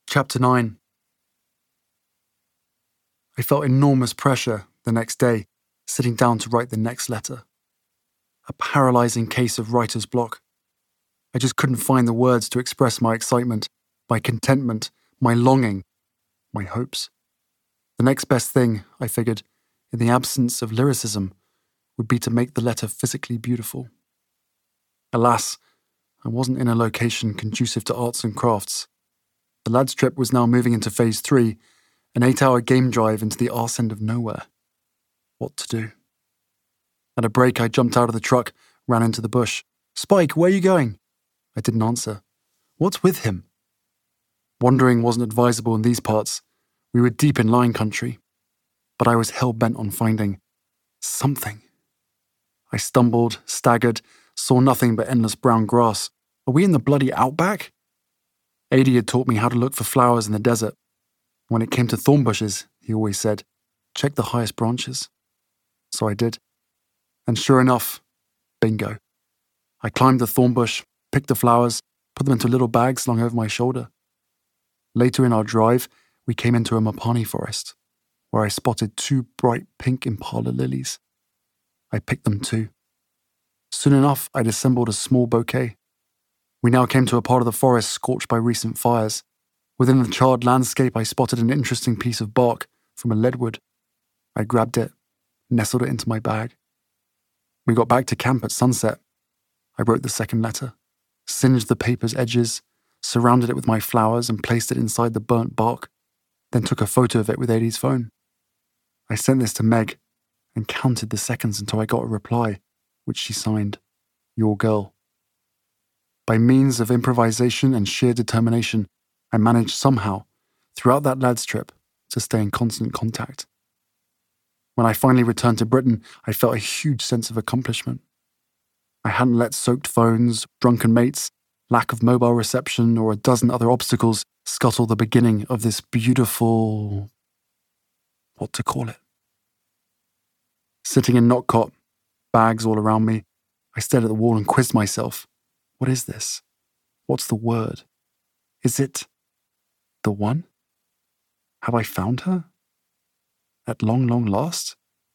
Chapter 9. I felt enormous pressure the next day, sitting down to write the next letter. A paralyzing case of writer's block. I just couldn't find the words to express my excitement, my contentment, my longing, my hopes. The next best thing, I figured, in the absence of lyricism, would be to make the letter physically beautiful. Alas, I wasn't in a location conducive to arts and crafts. The lads' trip was now moving into phase 3, an 8-hour game drive into the arse end of nowhere. What to do? At a break, I jumped out of the truck, ran into the bush. "Spike, where are you going?" I didn't answer. What's with him? Wandering wasn't advisable in these parts. We were deep in lion country. But I was hell-bent on finding something. I stumbled, staggered, saw nothing but endless brown grass. Are we in the bloody outback? Adi had taught me how to look for flowers in the desert. When it came to thorn bushes, he always said, check the highest branches. So I did. And sure enough, bingo. I climbed the thorn bush, picked the flowers, put them into little bags slung over my shoulder. Later in our drive, we came into a mapani forest, where I spotted 2 bright pink impala lilies. I picked them too. Soon enough, I'd assembled a small bouquet. We now came to a part of the forest scorched by recent fires. Within the charred landscape, I spotted an interesting piece of bark from a leadwood. I grabbed it, nestled it into my bag. We got back to camp at sunset. I wrote the second letter, singed the paper's edges, surrounded it with my flowers and placed it inside the burnt bark, then took a photo of it with Adi's phone. I sent this to Meg and counted the seconds until I got a reply, which she signed, Your Girl. By means of improvisation and sheer determination, I managed somehow, throughout that lad's trip, to stay in constant contact. When I finally returned to Britain, I felt a huge sense of accomplishment. I hadn't let soaked phones, drunken mates, lack of mobile reception, or a dozen other obstacles scuttle the beginning of this beautiful... what to call it? Sitting in Notcott, bags all around me, I stared at the wall and quizzed myself. What is this? What's the word? Is it the one? Have I found her? At long, long last?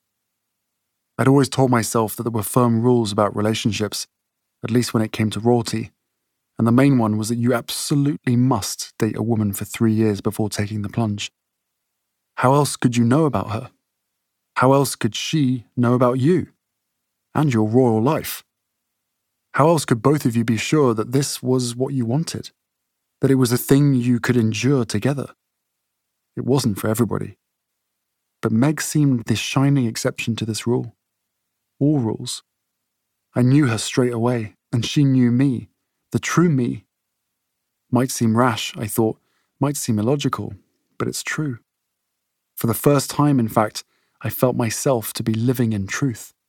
I'd always told myself that there were firm rules about relationships, at least when it came to royalty, and the main one was that you absolutely must date a woman for 3 years before taking the plunge. How else could you know about her? How else could she know about you? And your royal life? How else could both of you be sure that this was what you wanted? That it was a thing you could endure together? It wasn't for everybody. But Meg seemed the shining exception to this rule. All rules. I knew her straight away, and she knew me, the true me. Might seem rash, I thought, might seem illogical, but it's true. For the first time, in fact, I felt myself to be living in truth.